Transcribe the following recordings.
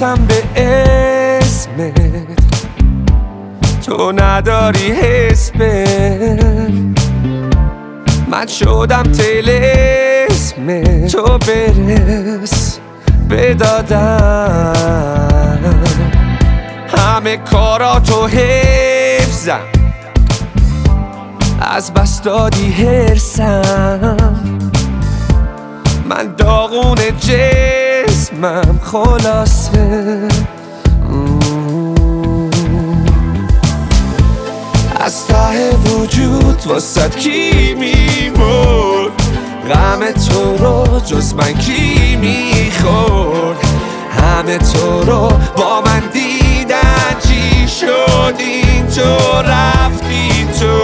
قسم به اسمت تو نداری حس من شدم طلسم تو برس بدادم همه کاراتو حفظم از بس دادی هرسم من داغون جسمم خلاصه از ته وجود واسد کی میمرد غم تو رو جز من کی میخورد همه تو رو با من دیدن چی شد این تو رفتی تو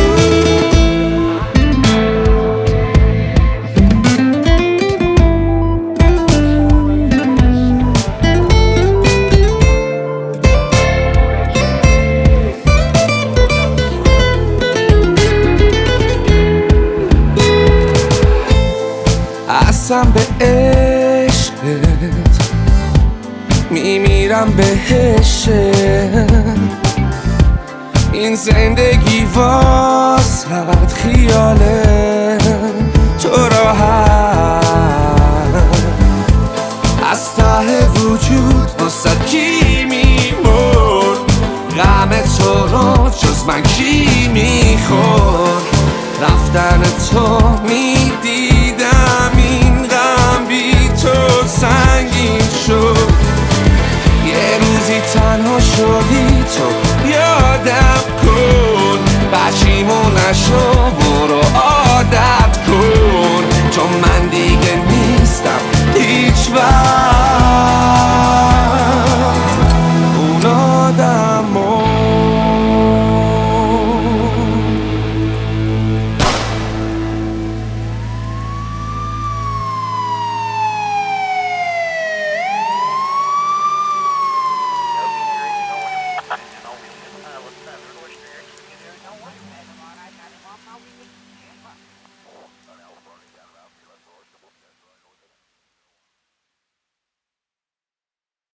قسم به عشقت میمیرم بهش این زندگی واسد خیاله تو راحت از ته وجود واسد کی میمرد غم تو رو جز من کی میخورد رفتن تو